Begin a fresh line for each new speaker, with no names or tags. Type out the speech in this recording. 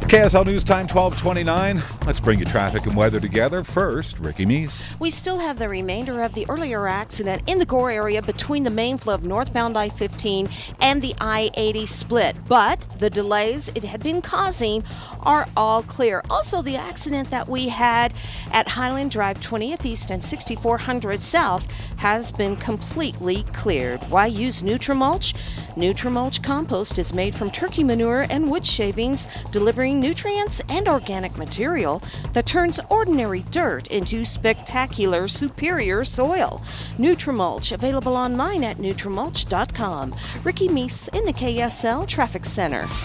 KSL News Time 12:29. Let's bring you traffic and weather together. First, Ricky Meese.
We still have the remainder of the earlier accident in the Gore area between the main flow of northbound I-15 and the I-80 split. But the delays it had been causing are all clear. Also, the accident that we had at Highland Drive 20th East and 6400 South has been completely cleared. Why use Nutrimulch? Nutrimulch compost is made from turkey manure and wood shavings, delivering nutrients and organic material that turns ordinary dirt into spectacular, superior soil. Nutrimulch, available online at Nutrimulch.com. Ricky Meese in the KSL Traffic Center.